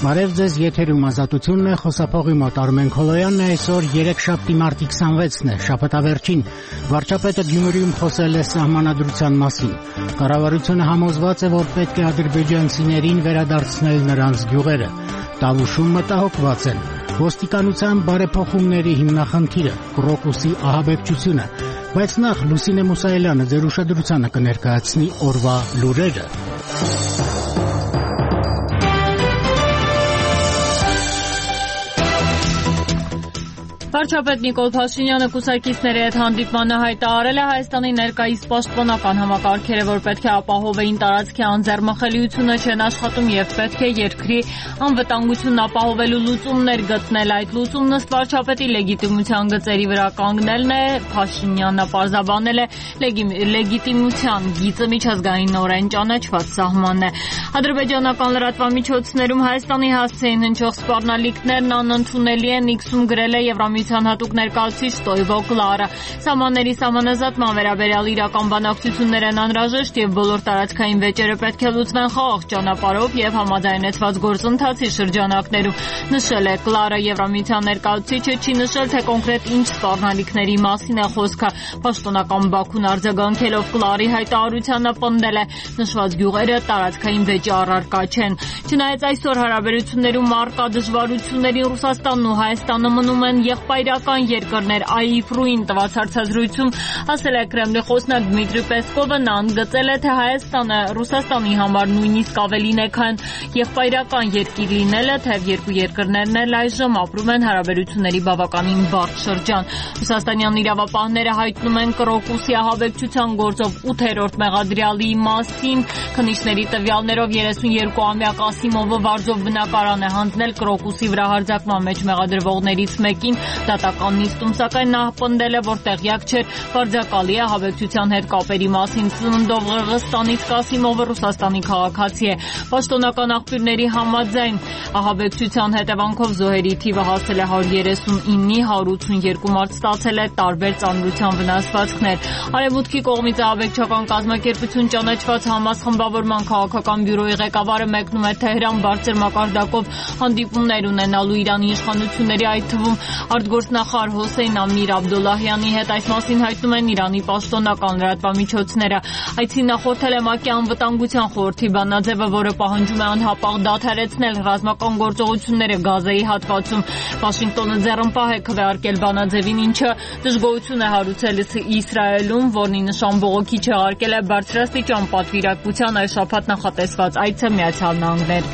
Բարև ձեզ, եթերում Ազատությունն է, խոսափողի մոտ Արմեն Քոլոյանն է, այսօր երեքշաբթի մարտի 26-ն է, շաբաթավերջին։ Վարչապետը Գյումրիում խոսել է սահմանադրության մասին։ Կառավարությունը համոզված է, որ պետք է ադրբեջանցիներին վերադարձնել նրանց գյուղերը։ Տավուշում մտահոգված են։ Ոստիկանության բարեփոխումների հիմնախնդիրը, Կռոկուսի ահաբեկչությունը։ Բայց նախ Լուսինե Մուսայելյանը ձեր ուշադրությանը կներկայացնի օրվա լուրերը։ Վարչապետ Նիկոլ Փաշինյանը կուսակիցների հետ հանդիպմանը հայտարարել է Հայաստանի ներկայիս պաշտպանական համակարգերը, որ պետք է ապահովեին տարածքի անձեռմխելիությունը չեն աշխատում եւ պետք է երկրի անվտանգությունն ապահովելու լուծումներ գտնել։ Այդ լուծումն ըստ վարչապետի լեգիտիմության գծերի վրա կանգնելն է։ Փաշինյանը պարզաբանել է լեգիտիմության գիծը միջազգայինորեն ճանաչված սահմանն է։ Ադրբեջանական լրատվամիջոցներում Հայաստանի հասցեին հնչող սպառնալիքներն անընդունելի են, X-ում գրել է Եվրամիության հատուկ ներկայացուցիչ Ստոյվո Կլարը։ Սահմանների սահմանազատման վերաբերյալ իրական բանակցություններ են անհրաժեշտ եւ բոլոր տարածքային վեճերը պետք է լուծվեն խաղաղ ճանապարհով եւ համաձայնեցված գործընթացի շրջանակներում, նշել է Կլարը։ Եվրամիության ներկայացուցիչը չի նշել, թե կոնկրետ ինչ սպառնալիքների մասին է խոսքը։ Պաշտոնական Բաքուն արձագանքելով Կլարի հայտարարությանը պնդել է, նշված գյուղերը տարածքային վեճի առարկա չեն։ Չնայած այսօր հարաբերություններում առկա դժվարությունների Ռուսաստանն ու Հայաստանը մնում են եղբայրական երկրներ, ԱԻՖ-ին տված հարցազրույցում ասել է Կրեմլի խոսնակ Դմիտրի Պեսկովը, նա ընդգծել է, թե Հայաստանը Ռուսաստանի համար նույնիսկ ավելին է, քան եղբայրական երկիր լինելը, թեև երկու երկրներն էլ այժմ ապրում են հարաբերությունների բավականին բարդ շրջան։ Ռուսաստանյան իրավապահները հայտնում են Կռոկուսի ահաբեկչության գործով 8-րդ մեղադրյալի մասին։ Քննիչների տվյալներով 32-ամյա Կասիմովը վարձով բնակարան է հանձնել Կռոկուսի վրա հարձակման մեջ մեղադրվողներից մեկին։ Դատական նիստում սակայն նա պնդել է, որ տեղյակ չէր վարձակալի ահաբեկչության հետ կապերի մասին։ Ծննդով Ղրղստանից Կասիմովը Ռուսաստանի քաղաքացի է։ Պաշտոնական աղբյուրների համաձայն ահաբեկչության հետևանքով զոհերի թիվը հասել է 139-ի, 182 մարդ ստացել է տարբեր ծանրության վնասվածքներ։ Արևմուտքի կողմից ահաբեկչական կազմակերպություն ճանաչված Համաս խմբավորման քաղաքական բյուրոյի ղեկավարը մեկնում է Թեհրան բարձր մակարդակով հանդիպումներ ունենալու Իրանի իշխանությունների, այդ թվում արտգործնախարար Հոսեյն Ամիր Աբդոլլահյանի հետ։ Այս մասին հայտնում են Իրանի պաշտոնական լրատվամիջոցները։ Այցին նախորդել է ՄԱԿ-ի անվտանգության խորհրդի բանաձևը, որը պահանջում է անհապաղ դադարեցնել ռազմական գործողությունները Գազայի հատվածում։ Վաշինգտոնը ձեռնպահ է քվեարկել բանաձևին, ինչը դժգոհություն է հարուցել Իսրայելում, որն ի նշան բողոքի չեղարկել է բարձրաստիճան պատվիրակության այս շաբաթ նախատեսված այցը Միացյալ Նահանգներ։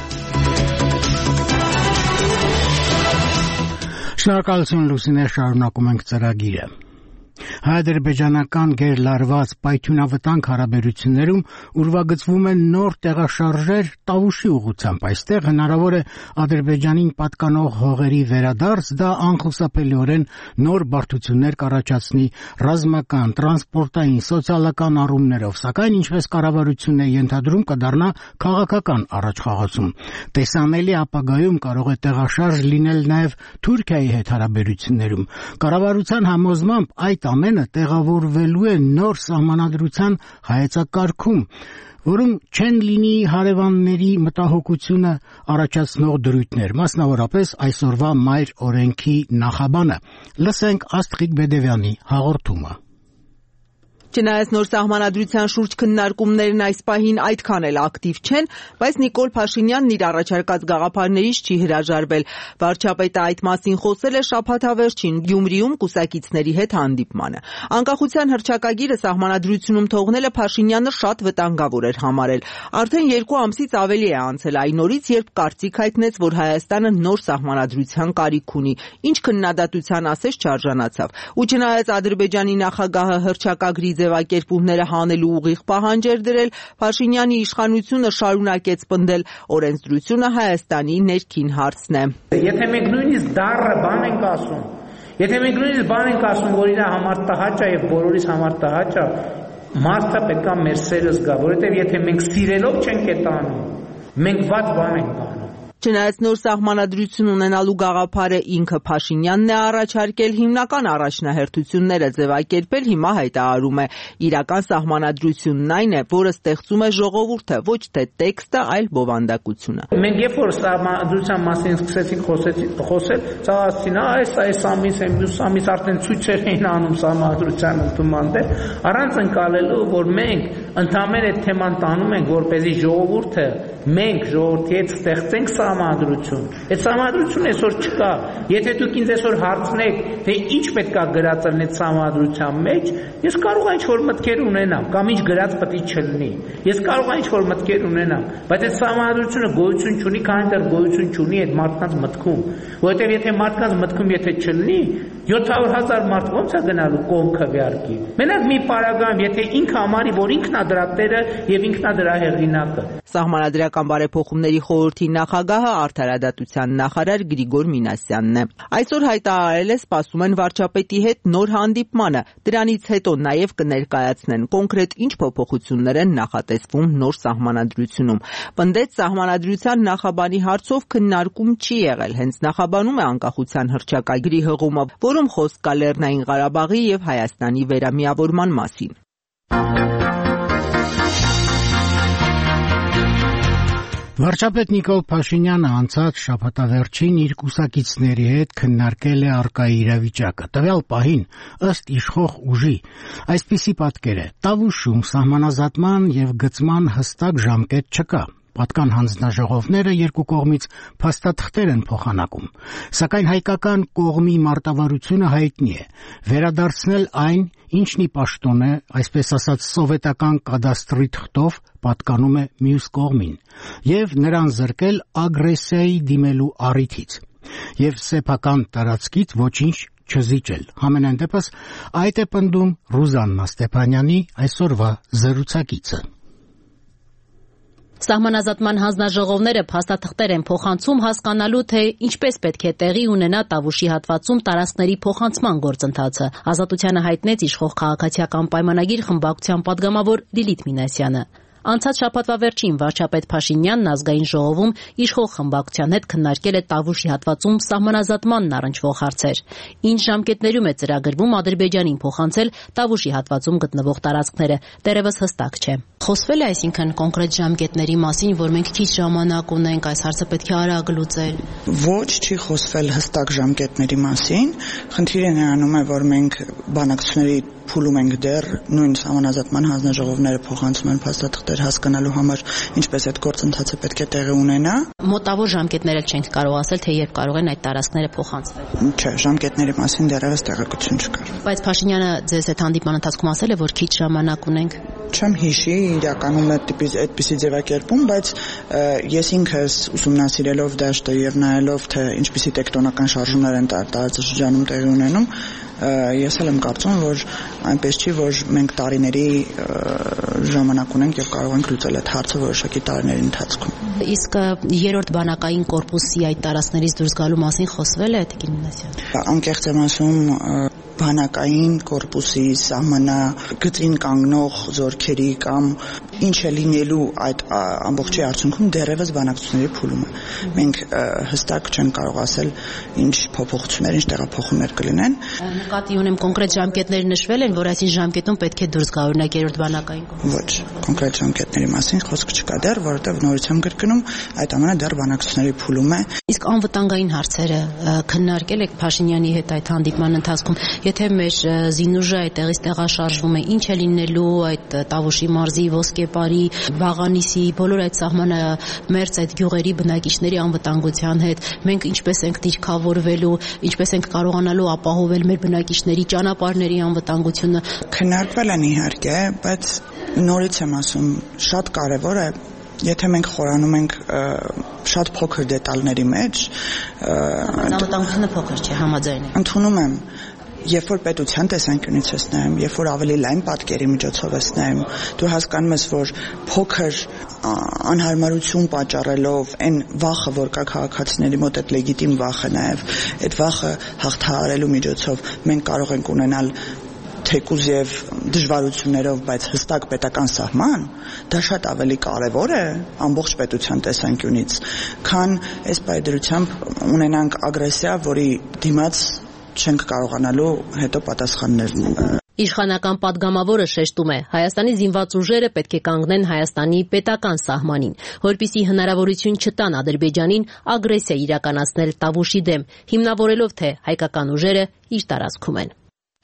Շնորհակալություն Լուսինե, շարունակում ենք ծրագիրը։ Հայ-ադրբեջանական գերլարված պայթյունավտանգ հարաբերություններում ուրվագծվում են նոր տեղաշարժեր Տավուշի ուղղությամբ։ Այստեղ հնարավոր է Ադրբեջանին պատկանող հողերի վերադարձ, դա անխուսափելիորեն նոր բարդություններ կառաջացնի ռազմական, տրանսպորտային, սոցիալական առումներով, սակայն ինչպես կառավարությունն է ենթադրում, կդառնա քաղաքական առաջխաղացում։ Տեսանելի ապագայում կարող է տեղաշարժ լինել նաև Թուրքիայի հետ հարաբերություններում։ Կառավարության համոզմամբ այդ ամենը տեղավորվելու է նոր սահմանադրության հայեցակարգում, որում չեն լինի հարևանների մտահոգությունը առաջացնող դրույթներ, մասնավորապես այսօրվա մայր օրենքի նախաբանը։ Լսենք Աստղիկ Բեդևյանի հաղորդումը։ Չնայած նոր սահմանադրության շուրջ քննարկումներն այս պահին այդքան էլ ակտիվ չեն, բայց Նիկոլ Փաշինյանն իր առաջարկած գաղափարներից չի հրաժարվել։ Վարչապետը այդ մասին խոսել է շաբաթավերջին Գյումրիում կուսակիցների հետ հանդիպմանը։ Անկախության հռչակագիրը սահմանադրությունում թողնելը Փաշինյանը շատ վտանգավոր էր համարել։ Արդեն 2 ամսից ավելի է անցել այն օրից, երբ կարծիք հայտնեց, որ Հայաստանը նոր սահմանադրության կարիք ունի, ինչ քննադատության ասես չարժանացավ։ Ու չնայած Ադրբեջանի նախագահը հռչակագրի ձևակերպումները հանելու ուղիղ պահանջ էր դրել, Փաշինյանի իշխանությունը շարունակեց պնդել, օրենսդրությունը Հայաստանի ներքին հարցն է։ Եթե մենք նույնիսկ դառը բան ենք ասում, որ իր համար տհաճ է եւ բոլորիս համար տհաճ է, մարդը պետք է մեր սերը զգա, որովհետեւ եթե մենք սիրելով չենք այդ անում, մենք վատ բան ենք անում։ Չնայած նոր սահմանադրություն ունենալու գաղափարը ինքը Փաշինյանն է առաջարկել, հիմնական առաջնահերթությունները ձևակերպել հիմա հայտարարում է. իրական սահմանադրությունն այն է, որը ստեղծում է ժողովուրդը, ոչ թե տեքստը, այլ բովանդակությունը։ Մենք երբ որ սահմանադրության մասին սկսեցինք խոսել, ցավացին, այս ամիս, մյուս ամիս արդեն ցույցեր էին անում սահմանադրության ընդունման դեր, առանց ընկալելու, որ մենք ընդհանրապես այդ թեման տանում ենք, որպեսզի ժողովուրդը մենք ժողովրդի հետ ստեղծենք սահմանադրություն։ Այդ սահմանադրությունը այսօր չկա։ Եթե դուք ինձ այսօր հարցնեք, թե ինչ պետք է գրած լինի այդ սահմանադրության մեջ, ես կարող եմ ինչ-որ մտքեր ունենամ, կամ ինչ գրած պետք է չլինի։ Ես կարող եմ ինչ-որ մտքեր ունենամ, բայց այդ սահմանադրությունը գոյություն չունի, քանի դեռ գոյություն չունի այդ մարդկանց մտքում։ Որովհետև եթե մարդկանց մտքում չլինի, 700,000 մարդ ո՞նց է գնալու կողմ քվեարկի։ Մենակ մի պարագայում, եթե ինքը համարի, որ ինքն է դրա տերը եւ ինքն է դրա հեղինակը։ Սահմանադրական բարեփոխումների խորհրդի նախագահը արդարադատության նախարար Գրիգոր Մինասյանն է։ Այսօր հայտարարել է, սպասում են վարչապետի հետ նոր հանդիպմանը, դրանից հետո նաև կներկայացնեն կոնկրետ ինչ փոփոխություններ են նախատեսվում նոր սահմանադրությունում։ Պնդեց, սահմանադրության նախաբանի հարցով քննարկում չի եղել, հենց նախաբանում է անկախության հռչակագրի հղումը, որում խոսք կա Լեռնային Ղարաբաղի եւ Հայաստանի վերամիավորման մասին։ Վարչապետ Նիկոլ Փաշինյանը անցած շաբաթավերջին իր կուսակիցների հետ քննարկել է առկայի իրավիճակը։ Տվյալ պահին, ըստ իշխող ուժի, այսպիսի պատկեր է. Տավուշում սահմանազատման եւ գծման հստակ ժամկետ չկա։ Պատկան հանձնաժողովները երկու կողմից փաստաթղթեր են փոխանակում, սակայն հայկական կողմի մարտավարությունը հայտնի է. վերադարձնել այն, ինչն ի պաշտոն է, այսպես ասած սովետական կադաստրի թղթով պատկանում է մյուս կողմին, եւ նրան զրկել ագրեսիայի դիմելու առիթից, եւ սեփական տարածքից ոչինչ չզիջել։ Համենայն դեպս այդ է պնդում Ռուզաննա Ստեփանյանի այսօրվա զրուցակիցը։ Սահմանազատման հանձնաժողովները փաստաթղթեր են փոխանցում հասկանալու, թե ինչպես պետք է տեղի ունենա Տավուշի հատվածում տարածքների փոխանցման գործընթացը։ Ազատությանը հայտնեց իշխող քաղաքացիական պայմանագիր խմբակցության падգամավոր Լիլիթ Մինասյանը։ Անցած շաբաթվա վերջին վարչապետ Փաշինյանն ազգային ժողովում իշխող խմբակցության հետ քննարկել է Տավուշի հատվածում սահմանազատմանն առնչվող հարցեր։ Ինչ ժամկետներում է ծրագրվում Ադրբեջանին փոխանցել Տավուշի հատվածում գտնվող տարածքները, դեռևս հստակ չէ։ Խոսվել է այսինքն կոնկրետ ժամկետների մասին, որ մենք քիչ ժամանակ ունենք, այս հարցը պետք է արագ լուծել։ Ոչ, չի խոսվել հստակ ժամկետների մասին։ Խնդիրը նրանում է, որ մենք բանակցությունների փուլում ենք դեռ, նույն սահմանազատման հանձնաժողովները փոխանցում են փաստաթղթեր հասկանալու համար, ինչպես այդ գործընթացը պետք է տեղի ունենա։ Մոտավոր ժամկետներ չենք կարող ասել, թե երբ կարող են այդ տարածքները փոխանցվել։ Չէ, ժամկետների մասին դեռևս տեղեկություն չկար։ Բայց Փաշինյանը ձեզ այդ հանդիպման ընթացքում ասել է, որ քիչ ժամանակ ունենք։ Չեմ հիշի իրականում այդպիսի ձևակերպում, բայց ես ինքս ուսումնասիրելով դաշտը եւ նայելով, թե ինչպիսի տեկտոնական շարժումներ են տարածաշրջանում տեղի ունենում, ես էլ եմ կարծում, որ այնպես չի, որ մենք տարիների ժամանակ ունենք եւ կարող ենք լուծել այդ հարցը որոշակի տարիների ընթացքում։ Իսկ երրորդ բանակային կորպուսի այդ տարածքներից դուրս գալու մասին խոսվել է Տիկին Մինասյան։ Անկեղծ եմ ասում, բանակային կորպուսի սահմանագծին կանգնող զորքերի կամ ինչ է լինելու այդ ամբողջի արդյունքում դեռևս բանակցությունների փուլում է։ Մենք հստակ չենք կարող ասել ինչ փոփոխություններ, ինչ տեղափոխումներ կլինեն։ Նկատի ունեմ կոնկրետ ժամկետներ նշվել են, որ այսին ժամկետում պետք է դուրս գա օրինակ երրորդ բանակային կորպուսը։ Ոչ, կոնկրետ ժամկետների մասին խոսք չկա դեռ, որովհետև նորից եմ կրկնում, այդ ամենը դեռ բանակցությունների փուլում է։ Իսկ անվտանգային հարցերը քննարկել եք Փաշինյանի հետ այդ հանդիպման ընթացքում։ Եթե մեր զինուժը այդտեղից տեղաշարժվում է, ինչ է լինելու այդ Տավուշի մարզի, Ոսկեպարի, Վաղանիսի, բոլոր այդ սահմանամերձ այդ գյուղերի բնակիչների անվտանգության հետ, մենք ինչպես ենք դիրքավորվելու, ինչպես ենք կարողանալու ապահովել մեր բնակիչների ճանապարհների անվտանգությունը։ Քննարկվել են իհարկե, բայց նորից եմ ասում, շատ կարևոր է եթե մենք խորանում ենք շատ փոքր դետալների մեջ, անվտանգությունը փոքր չէ, համաձայն եմ։ Ընդունում եմ, երբ որ պետության տեսանկյունից ես նայում, երբ որ ավելի լայն պատկերի միջոցով ես նայում, դու հասկանում ես, որ փոքր անհարմարություն պատճառելով այն վախը, որ կա քաղաքացիների մոտ, այդ լեգիտիմ վախը նաև, այդ վախը հաղթահարելու միջոցով մենք կարող ենք ունենալ թեկուզ եւ դժվարություններով, բայց հստակ պետական սահման, դա շատ ավելի կարևոր է ամբողջ պետության տեսանկյունից, քան այս պայդրությամբ ունենանք ագրեսիա, որի դիմաց չենք կարողանալու հետո պատասխաններ Իշխանական պատգամավորը շեշտում է, Հայաստանի զինված ուժերը պետք է կանգնեն Հայաստանի պետական սահմանին, որպեսզի հնարավորություն չտան Ադրբեջանին ագրեսիա իրականացնել Տավուշի դեմ, հիմնավորելով, թե հայկական ուժերը իր տարածքում են։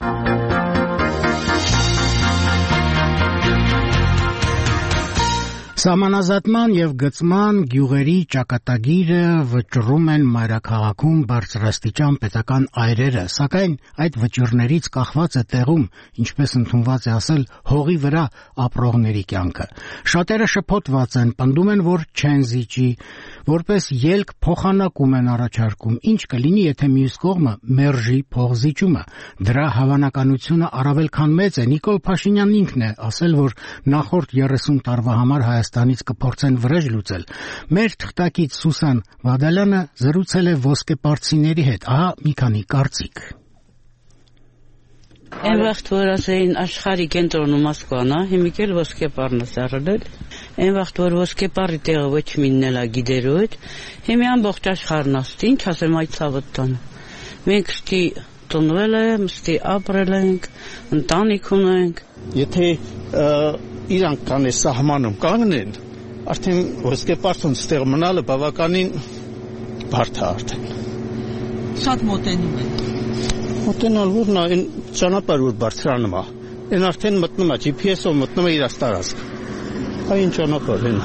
Սահմանազատման եւ գծման գյուղերի ճակատագիրը վճռում են մայրաքաղաքում բարձրաստիճան պետական այրերը, սակայն այդ վճիռներից կախված է տեղում, ինչպես ընդունված է ասել, հողի վրա ապրողների կյանքը։ Շատերը շփոթված են, պնդում են, որ չեն զիջի, որպես ելք փոխանակում են առաջարկում, ինչ կլինի, եթե մյուս կողմը մերժի փոխզիջումը։ Դրա հավանականությունը առավել քան մեծ է։ Նիկոլ Փաշինյանն ինքն է ասել, որ նախորդ 30 տարվա համար Հայաստանից կփորձեն վրեժ լուծել։ Մեր թղթակից Սուսան Վադալյանը զրուցել է ոսկեպարծիների հետ։ Ահա մի քանի կարծիք։ Այն վաղտ որ ասեին աշխարհի կենտրոնում Մոսկվան է, հիմիկ էլ ոսկեպարն է սարել։ Այն վաղտ որ ոսկեպարի տեղը ոչ մինն է գիտեր ոչ, հիմի ամբողջ աշխարհն աստ, ինչ ասեմ այդ ցավը տանը։ Մենք ստի տոնվել ենք, ստի ապրել ենք, ընտանիք ունենք։ Եթե իրանք կան է սահմանում կանգնեն, արդեն ոսկեպարցուն ստեղ մնալը բավականին բարդ է արդեն։ Շատ մոտենում են։ Մոտենալ որն է, այն ճանապարհ որ բարձրանում է, այն արդեն մտնում է, GPS-ով մտնում է իր տարածք։ Այն ճանապարհ են։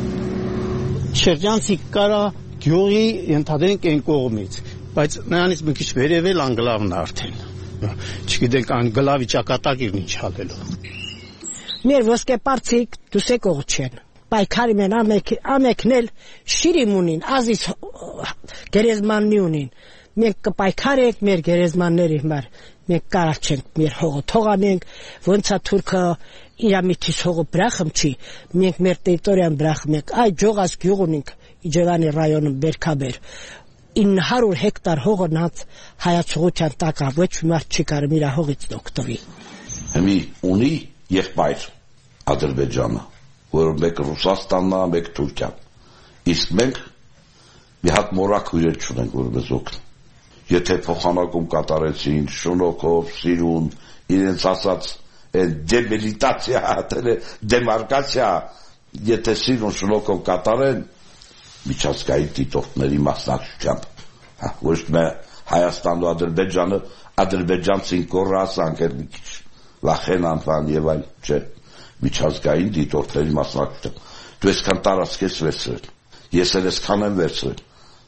Շրջանցիկ կարա գյուղի ընդհանրենք այն կողմից, բայց նրանից մի քիչ վերևել անգլավն է արդեն։ Չգիտենք անգլավի ճակատագիրն ինչ հալելու։ Մեր ոսկեպարցիկ դուսեկող չեն։ Պայքարի մեն ամեկն էլ շիրիմ ունին, ազից գերեզմաննի ունին։ Մենք կպայքարենք մեր գերեզմանների համար, մենք կարած չենք մեր հողը թողանենք, ոնց է թուրքը իրամիջից հողը բրախմ չի, մենք մեր տերիտորիան բրախմ ենք, այդ ջողաս գյուղ ունենք Իջևանի ռայոնում Բերքաբեր, 900 հեկտար հողը նած հայացողության տակ է, ոչ մի մարդ չի կարող իր հողից օգտվի։ Հիմի ունի եղբայր Ադրբեջանը, որ մեկ Ռուսաստանն է, մեկ Թուրքիան, իսկ մենք մի հատ մորակ հյուրեր չունենք, որ մեզ օգնի։ Եթե փոխանակում կատարեցին շնորհքով, սիրուն, իրենց ասած դեմիլիտացիա, դեմարկացիա, եթե սիրուն շնորհքով կատարեն միջազգային դիտորդների մասնակցությամբ, ոչ թե Հայաստանն ու Ադրբեջանը, ադրբեջանցին կորասանք էր մի քիչ լախեն անվան եւ այլ, չէ, միջազգային դիտորդների մասնակցությամբ։ Դու այսքան տարածք ես վերցրել, ես էլ այսքան եմ վերցրել,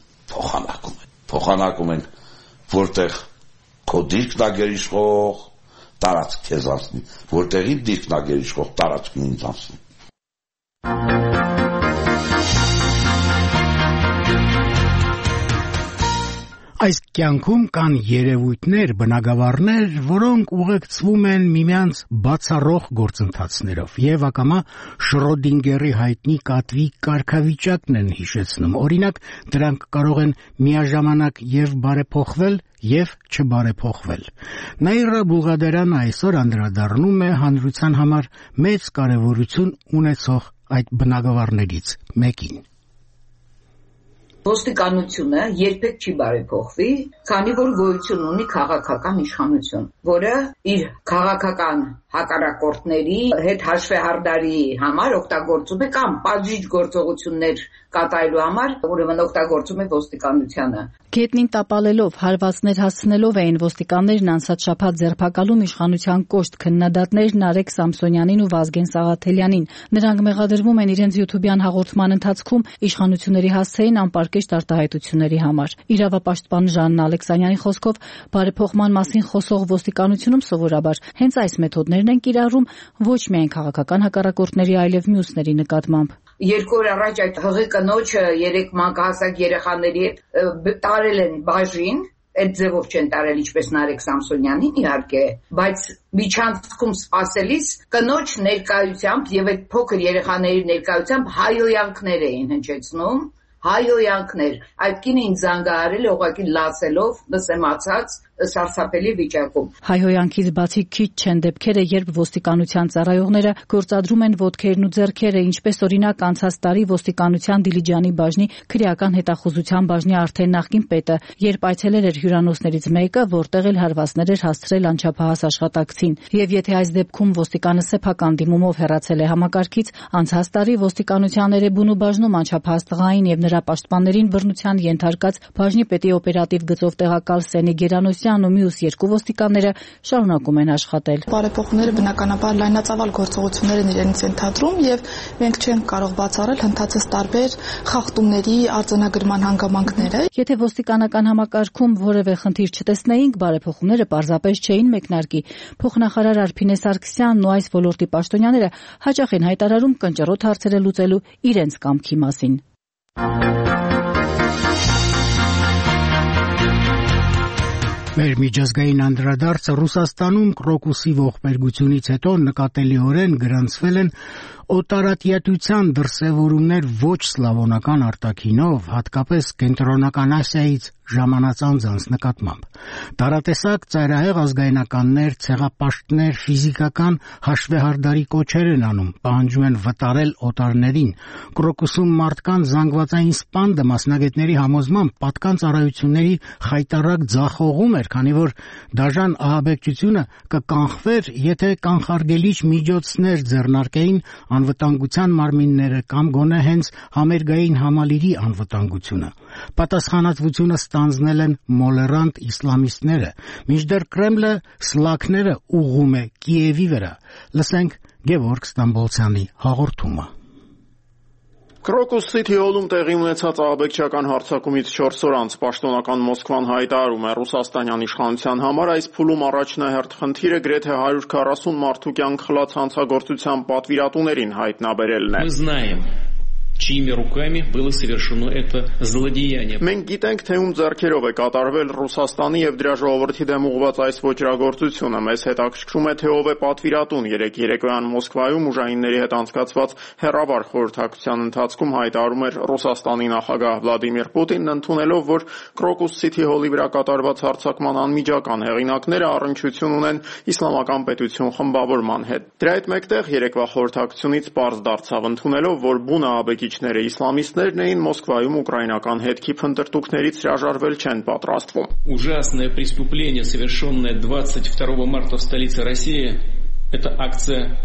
փոխանակում ենք, որտեղ քո դիրքն է գերիշխող, տարածք քեզ անցնի, որտեղի դիրքն է գերիշխող, տարածքն ինձ անցնի։ Այս կյանքում կան երևույթներ, բնագավառներ, որոնք ուղեկցվում են միմյանց բացառող գործընթացներով եւ ակամա Շրոդինգերի հայտնի կատվի կարգավիճակն են հիշեցնում։ Օրինակ, դրանք կարող են միաժամանակ եւ բարեփոխվել եւ չբարեփոխվել։ Նաիրա Բուլղադարյանը այսօր անդրադառնում է հանրության համար մեծ կարեւորություն ունեցող այդ բնագավառներից մեկին։ Ոստիկանությունը երբեք չի բարեփոխվի, քանի որ գոյություն ունի քաղաքական իշխանություն, որը իր քաղաքական հակառակորդների հետ հաշվեհարդարի համար օգտագործում է կամ պատժիչ գործողություններ կատարելու համար, ուրեմն օգտագործում է ոստիկանությանը։ Գետնին տապալելով, հարվածներ հասցնելով էին ոստիկաններն անցած շաբաթ ձերբակալում իշխանության կոշտ քննադատներ Նարեկ Սամսոնյանին ու Վազգեն Սաղաթելյանին։ Նրանք մեղադրվում են իրենց յութուբյան հաղորդման ընթացքում իշխանությունների հասցեին անպարկեշտ արտահայտությունների համար։ Իրավապաշտպան Ժաննա Ալեքսանյանի խոսքով բարեփոխման մասին խոսող ոստիկանությունում սովորաբար հենց այս մեթոդներն են կիրառում ոչ միայն քաղաքական հակառակորդների, այլև մյուսների նկատմամբ։ 2 օր առաջ այդ հղի կնոջը 3 մանկահասակ երեխաների հետ տարել են բաժին, այդ ձևով չեն տարել ինչպես Նարեկ Սամսոնյանին իհարկե, բայց միջանցքում սпасելիս կնոջ ներկայությամբ եւ այդ փոքր երեխաների ներկայությամբ հայոյանքներ էին հնչեցնում, հայոյանքներ։ Այդ կինը ինձ զանգահարել է ուղղակի լացելով, լսեմացած, սարսափելի վիճակում։ Հայհոյանքից բացի քիչ չեն դեպքերը, երբ ոստիկանության ծառայողները գործադրում են ոտքերն ու ձեռքերը, ինչպես օրինակ անցած տարի ոստիկանության Դիլիջանի բաժնի քրեական հետախուզության բաժնի արդեն նախկին պետը, երբ այցելել էր հյուրանոցներից մեկը, որտեղ էլ հարվածներ էր հասցրել անչափահաս աշխատակցին։ Եվ եթե այս դեպքում ոստիկանը սեփական դիմումով հեռացել է համակարգից, անցած տարի ոստիկանության Էրեբունու բաժնում անչափահաս տղային եւ նրա պաշտպաններին բռնության ենթարկած բաժնի պետի օպերատիվ գծով տեղակալ Սենի Գերանոսյանն ու մյուս երկու ոստիկանները շարունակում են աշխատել։ Բարեփոխումները բնականաբար լայնածավալ գործողություններ են իրենից ենթադրում եւ մենք չենք կարող բացառել հնդածած տարբեր խախտումների արձանագրման հանգամանքները։ Եթե ոստիկանական համակարգում որևէ խնդիր չտեսնեինք, բարեփոխումները պարզապես չէին մեկնարկի։ Փոխնախարար Արփինե Սարգսյանն ու այս ոլորտի պաշտոնյաները հաճախ են հայտարարում կնճռոտ հարցերը լուծելու իրենց կամքի մասին։ Մեր միջազգային անդրադարձը Ռուսաստանում կրոկուսի ողբերգությունից հետո նկատելիորեն գրանցվել են օտարատյատության դրսևորումներ ոչ սլավոնական արտաքինով, հատկապես Կենտրոնական Ասիայից ժամանած անձանց նկատմամբ։ Տարատեսակ ծայրահեղ ազգայնականներ, ցեղապաշտներ, ֆիզիկական հաշվեհարդարի կոչեր են անում, պահանջում են վտարել օտարներին։ Կրոկուսում մարդկանց զանգվածային սպանդը մասնագետների համոզմամբ պատկան ծառայությունների խայտառակ ձախողում էր, քանի որ դաժան ահաբեկչությունը կկանխվեր, եթե կանխարգելիչ միջոցներ ձեռնարկեին անվտանգության մարմինները կամ գոնե հենց համերգային համալիրի անվտանգությունը։ Պատասխանատվությունը ստանձնել են մոլերանտ իսլամիստները, մինչդեռ Կրեմլը սլաքները ուղղում է Կիևի վրա։ Լսենք Գևորգ Ստամբոլցյանի հաղորդումը։ Կրոկուս Սիթի հոլում տեղի ունեցած ահաբեկչական հարձակումից 4 օր անց պաշտոնական Մոսկվան հայտարարում է Ռուսաստանյան իշխանության համար այս փուլում առաջնահերթ խնդիրը գրեթե 140 մարդու կյանք խլած հանցագործության պատվիրատուներին հայտնաբերելն է։ чьими руками было совершено это злодеяние. Մենք գիտենք, թե ում ձեռքերով է կատարվել Ռուսաստանի եւ դրա ժողովրդի դեմ ուղղված այս ոճրագործությունը։ Մեզ հետաքրքրում է, թե ով է պատվիրատուն։ Երեկոյան Մոսկվայում ուժայինների հետ անցկացված հերավար խորհրդակցության ընթացքում հայտարարում էր Ռուսաստանի նախագահ Վլադիմիր Պուտինն, ընդունելով, որ Կրոկուս Սիթի հոլի վրա կատարված հարձակման անմիջական հեղինակները առնչություն ունեն իսլամական պետություն խմբավորման հետ։ Դրա հետ մեկտեղ երեկվա խորհրդակցությունից պարզ դարձավ, ընդունելով, որ բուն ահաբեկիչները իսլամիստներն էին, Մոսկվայում ուկրաինական հետքի փնտրտուքներից հրաժարվել չեն պատրաստվում։ Ужасное преступление, совершенное 22 марта в столице России, это акция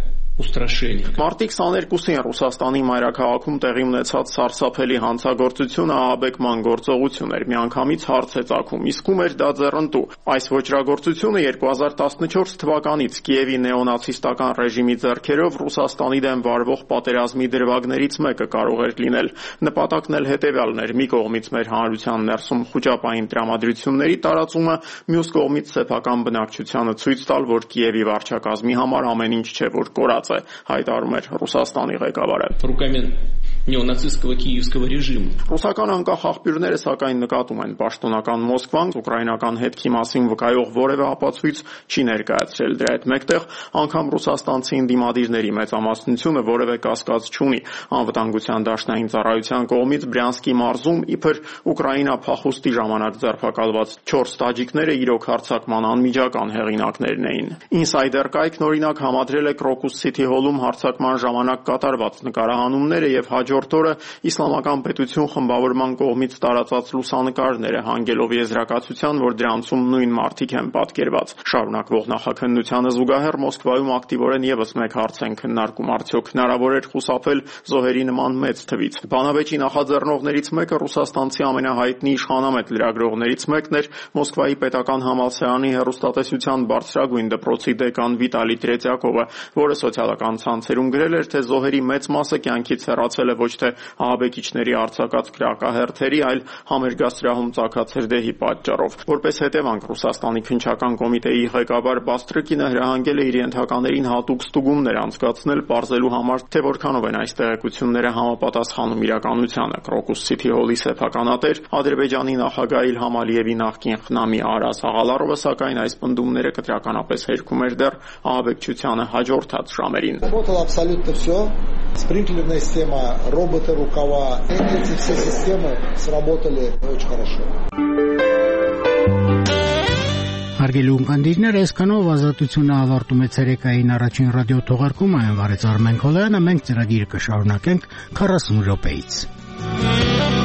Մարտի 22-ին Ռուսաստանի մայրաքաղաքում տեղի ունեցած սարսափելի հանցագործությունը ահաբեկման գործողություն էր, միանգամից հարց է ծագում, իսկ ում էր դա ձեռնտու։ Այս ոճրագործությունը 2014 թվականից Կիևի նեոնացիստական ռեժիմի ձեռքերով Ռուսաստանի դեմ վարվող պատերազմի դրվագներից մեկը կարող էր լինել։ Նպատակն էլ հետևյալն էր՝ մի կողմից մեր հանրության ներսում խոճապային տրամադրությունների տարածումը, մյուս կողմից սեփական բնակչությանը ցույց տալ, որ Կիևի վարչակազմի համար ամեն ինչ չէ, որ կորած է, հայտարարում էր Ռուսաստանի ղեկավարը։ Նեոնացիստского киевского режима. Ռուսական անկախ աղբյուրները սակայն նկատում են պաշտոնական Մոսկվան ուկրաինական հետքի մասին վկայող որևէ ապացույց չի ներկայացրել։ Դրա հետ մեկտեղ անգամ ռուսաստանցի ընդդիմադիրների մեծամասնությունը որևէ կասկած չունի անվտանգության դաշնային ծառայության կողմից Բրյանսկի մարզում իբր Ուկրաինա փախուստի ժամանակ ձերբակալված 4 տաջիկները իրոք հարձակման անմիջական հեղինակներն էին։ Ինսայդեր կայքն օրինակ համադրել է Կրոկուս Սիթի հոլում հարձակման ժամանակ կատարված նկարահանումները եւ հաջորդ օրը իսլամական պետություն խմբավորման կողմից տարածած լուսանկարները, հանգելով եզրակացության, որ դրանցում նույն մարդիկ են պատկերված։ Շարունակվող նախաքննությանը զուգահեռ Մոսկվայում ակտիվորեն եւս մեկ հարց են քննարկում, արդյոք հնարավոր էր խուսափել զոհերի նման մեծ թվից։ Բանավեճի նախաձեռնողներից մեկը ռուսաստանցի ամենահայտնի իշխանամետ լրագրողներից մեկն էր Մոսկվայի պետական համալսարանի հեռուստատեսության բարձրագույն դպրոցի դեկան Վիտալի Տրետյակովը, որը սոցիալական ցանցերում գրել էր, թե զոհերի մեծ մասը կյանքից հեռացել է ոչ թե ահաբեկիչների արձակած կրակահերթերի, այլ համերգասրահում ծագած հրդեհի պատճառով։ Որպես հետևանք Ռուսաստանի քննչական կոմիտեի ղեկավար Բաստրիկինը հրահանգել է իր ենթականերին հատուկ ստուգումներ անցկացնել, պարզելու համար, թե որքանով են այս տեղեկությունները համապատասխանում իրականությանը։ Կրոկուս Սիթի հոլի սեփականատեր Ադրբեջանի նախագահ Իլհամ Ալիևի նախկին խնամի Արաս Աղալարովը սակայն այս պնդումները կտրականապես հերքում էր դեռ ահաբեկչությանը հաջորդած ժամերին։ Спринклерная система, роботы, рукава. Эти все системы сработали очень хорошо. Հարգելի ունկնդիրներ, այսքանով Ազատությունը ավարտում է ցերեկային առաջին ռադիո թողարկումը, վարեց Արմեն Քոլյանը, մենք ծրագիրը կշարունակենք 40 րոպեից։